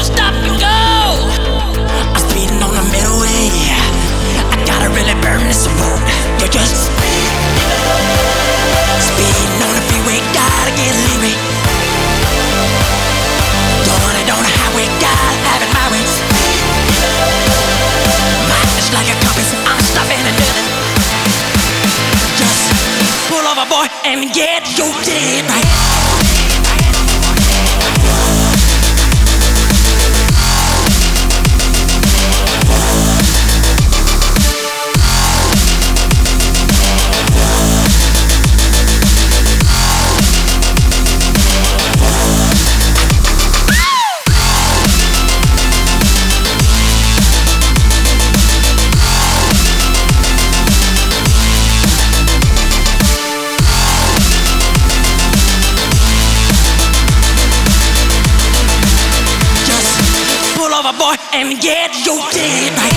won't stop and go. I'm speeding on the middle way. I gotta really burn this road. You're just speeding on the freeway, gotta get leery. Going it on the highway, gotta have it my way. Mine is like a compass, I'm stopping and living. Just pull over, boy, and get your dead right. Boy, and get your dead right.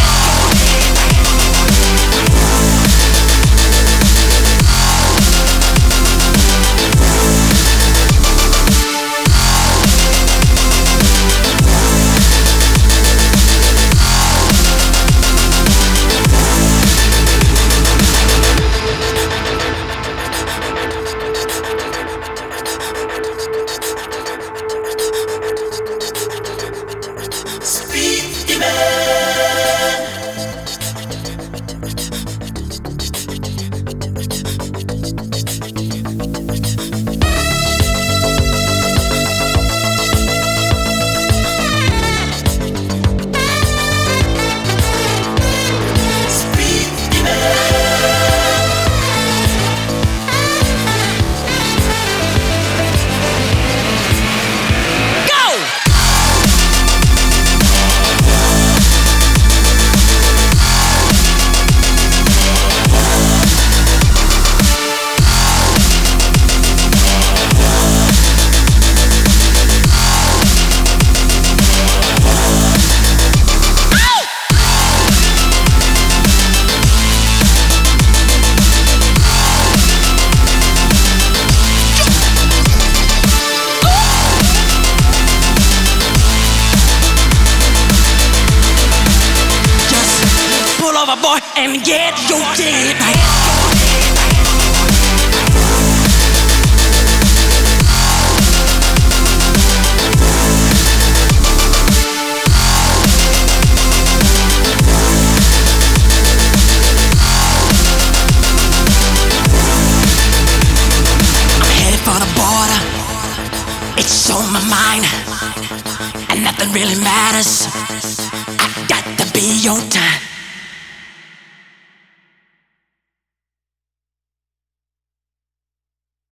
Boy, and get your dead right. I'm headed for the border. It's on my mind, and nothing really matters. I got to be your time.